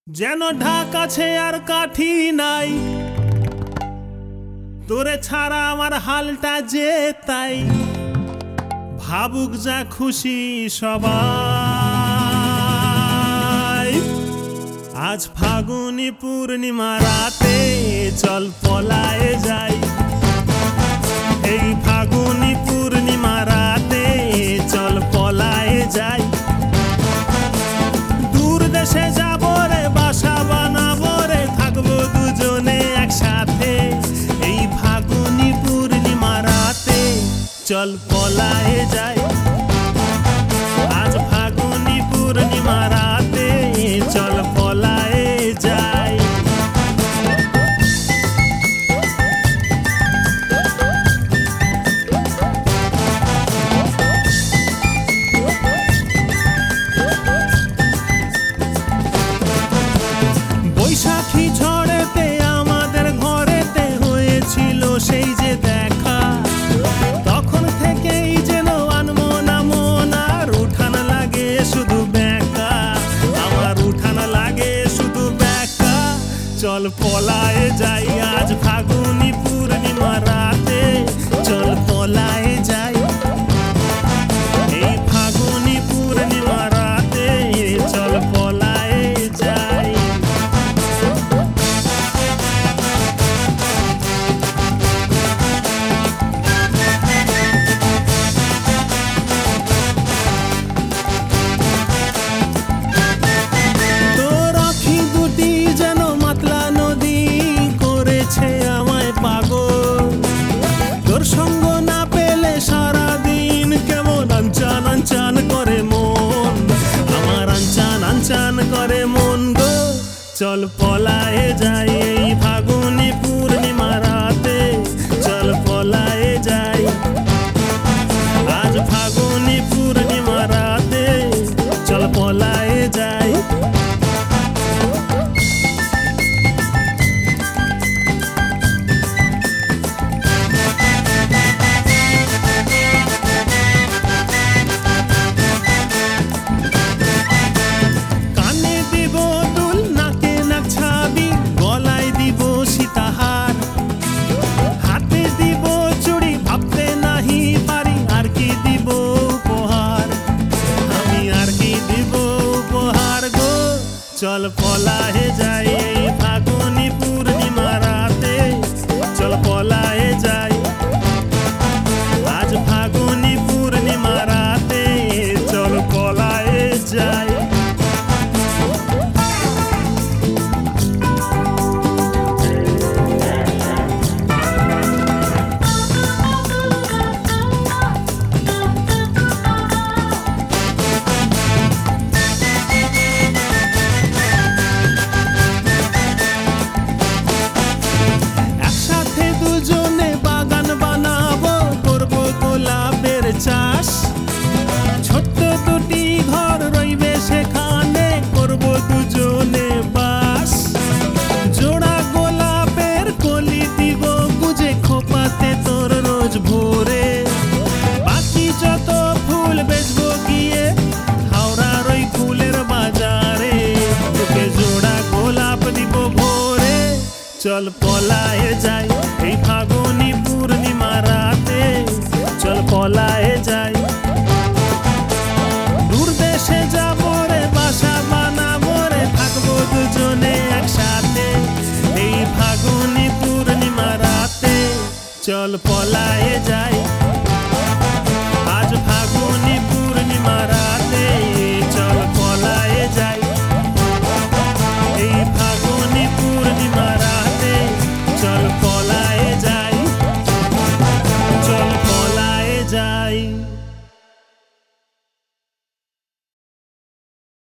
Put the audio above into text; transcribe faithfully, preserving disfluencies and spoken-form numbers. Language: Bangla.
যেন ঢাক আছে আর কাঠি নাই, তোরে ছাড়া আমার হালটা যে তাই। ভাবুক যা খুশি সবাই, আজ ফাগুনি পূর্ণিমা রাতে চল পলায়ে যাই। এই ফাগুনি পূর্ণিমা রাতে চল পলায়ে যাই। দূর দেশে যাবো রে, বাসা বানাবো রে, থাকবো দুজনে একসাথে। এই ফাগুনি পূর্ণিমা রাতে চল পলায়ে যাই। আজ ফাগুনি পূর্ণিমা রাতে চল পলায়ে যাই। বৈশাখী ঝড়েতে আমাদের ঘরেতে হয়েছিল সেই যে দেখা, তখন থেকেই যেন আনমনা মন আর উঠান লাগে শুধু ব্যাকা। আমার উঠান লাগে শুধু ব্যাকা। চল পলায়ে যাই আজ ফাগুনি পূর্ণিমা রাতে, চল পলায়ে যাই। এই ফাগুনি পূর্ণিমা রাতে চল পলায়ে যাই। সঙ্গ না পেলে সারাদিন কেমন আনচান আনচান করে মন, আমার আনচান আনচান করে মন গো। চল পলায়ে যাই এই ফাগুনি পূর্ণিমা রাতে, চল পলায়ে যাই। আজ ফাগুনি পূর্ণিমা রাতে চল পলায়ে যাই। চল পলায়ে যাই এই ফাগুনি পূর্ণিমা রাতে, চল পলায়ে যাই। আজ ফাগুনি পূর্ণিমা রাতে চল পলায়ে যাই। চাষ ছোট্ট দুটি ঘর রইবে সেখানে, করবো দুজনে বাস। জোড়া গোলাপের কলি দিব গুজে খোপাতে তোর রোজ ভোরে। বাকি যত ফুল বেচবো গিয়ে হাওড়ার ওই ফুলের বাজারে, তোকে জোড়া গোলাপ দিব ভোরে। চল পলায়ে যাই এই ফাগুনি পূর্ণিমা রাতে, চল পলায়ে যাই। দূর দেশে যাবো রে, বাসা বানাবো রে, থাকবো দুজনে একসাথে। এই ফাগুনি পূর্ণিমা রাতে চল পলায়ে যাই। আজ ফাগুনি পূর্ণিমা রাতে